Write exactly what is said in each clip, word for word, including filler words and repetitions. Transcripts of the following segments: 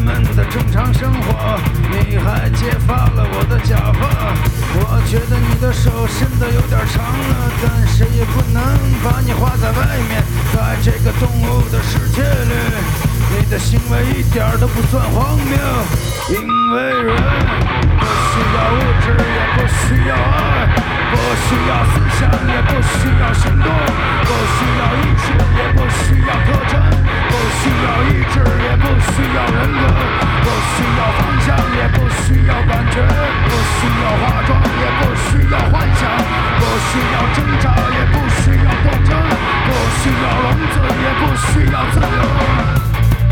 们的正常生活，你还揭发了我的假发。我觉得你的手伸得有点长了，但谁也不能把你画在外面。在这个动物的世界里，你的行为一点都不算荒谬，因为人不需要物质，也不需要爱，不需要思想，也不需要行动，不需要艺术，也不需要特征，不需要意志，也不需要人格，不需要方向，也不需要感觉，不需要化妆，也不需要幻想，不需要挣扎，也不需要斗争，不需要笼子，也不需要自由。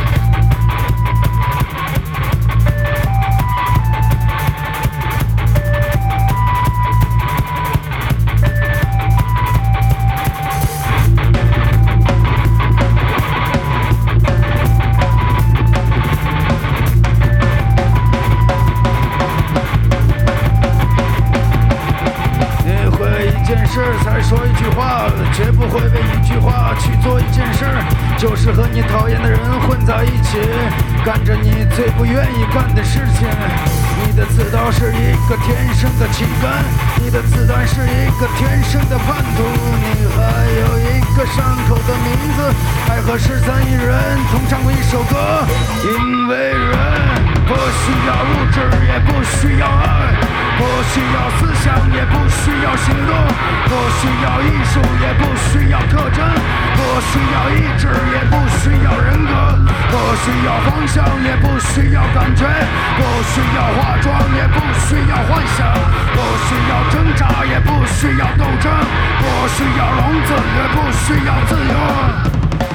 才说一句话，绝不会为一句话去做一件事，就是和你讨厌的人混在一起，干着你最不愿意干的事情。你的刺刀是一个天生的旗杆，你的子弹是一个天生的叛徒，你还有一个伤口的名字，还和十三亿人同唱过一首歌。因为人不需要物质，也不需要爱，不需要思想，也不需要行动，不需要艺术，也不需要特征，不需要意志，也不需要人格，不需要方向，也不需要感觉，不需要化妆，也不需要幻想，不需要挣扎，也不需要斗争，不需要笼子，也不需要自由。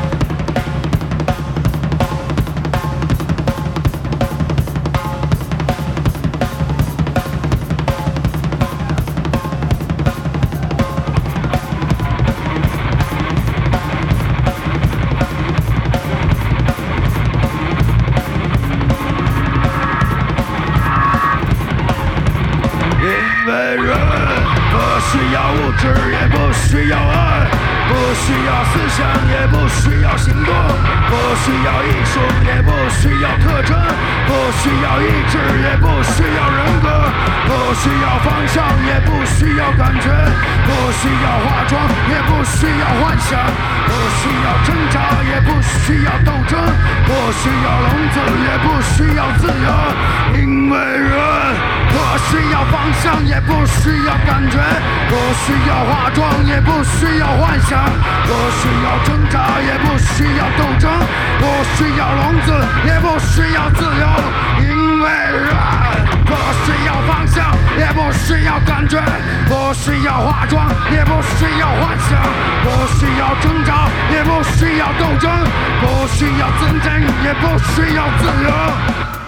不需要物质，也不需要爱，不需要思想，也不需要行动，不需要艺术，也不需要特征，不需要意志，也不需要人格，不需要方向，也不需要感觉，不需要化妆，也不需要幻想，不需要挣扎，也不需要斗争，不需要笼子，也不需要自由。因为人不需要方向，也不需要感觉，不需要化妆，也不需要幻想，不需要挣扎，也不需要斗争，不需要笼子，也不需要自由。因为人不需要方向，也不需要感觉，不需要化妆，也不需要幻想，不需要挣扎，也不需要斗争，不需要增进，也不需要自由。